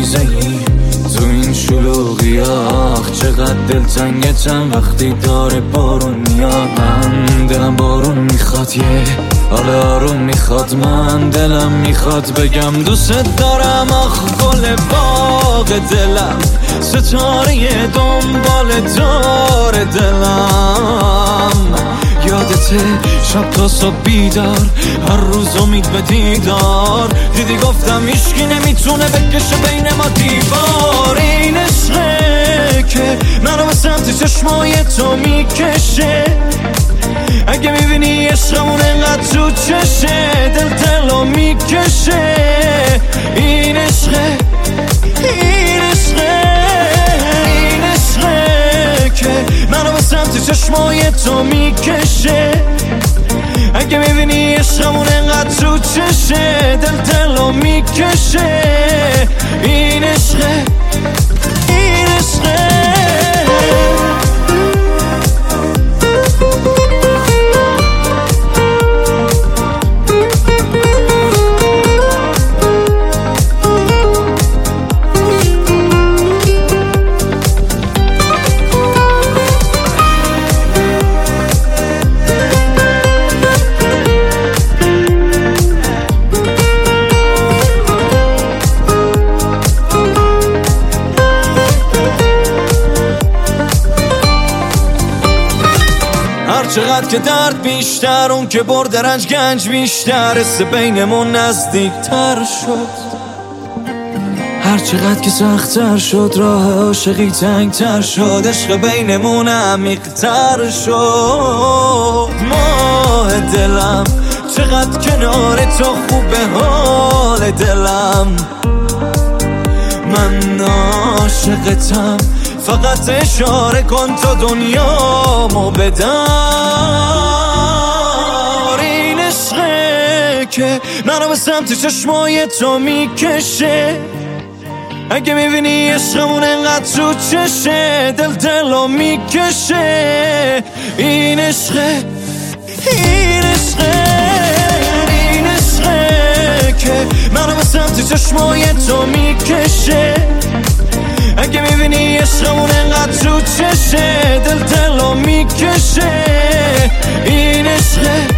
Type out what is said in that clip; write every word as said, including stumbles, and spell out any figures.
پاییزه ای تو این شلوغی آخ چقدر دلتنگه چند وقتی داره بارون میاد. من دلم بارون میخواد یه حال آروم میخواد. من دلم میخواد بگم دوست دارم آخ گل باغ دلم ستاره دنبال دار دلم. یادته شب تا صبح بیدار هر روز امید به دیدار. دیدی گفتم هیچکی نمیتونه بکشه بین ما دیوار. این عشقه که منو به سمت چشمای تو میکشه. اگه میبینی عشقمون انقدر تو چشه دل دلو میکشه. این عشقه این عشقه این عشقه که منو به سمت چشمای تو میکشه. اگه میبینی عشقمون انقدر تو چشه دل دلو میکشه. این عشقه این عشقه. چقدر که درد بیشتر اون که برد رنج گنج بیشتر. حس بینمون نزدیک تر شد هر چقدر که سخت‌تر شد. راه عاشقی تنگ تر شد عشق بینمون عمیق تر شد. ماه دلم چقدر کنار تو خوبه حال دلم. من عاشقتم فقط اشاره کن تا دنیامو بدار. این عشقه که منو به سمت چشمای تو میکشه. اگه میبینی عشقمون انقدر تو چشه دل دلو میکشه. این عشقه این عشقه این عشقه که منو به سمت چشمای تو میکشه. اگه میبینی عشقمون انقدر تو چشه دل دلو میکشه. این عشقه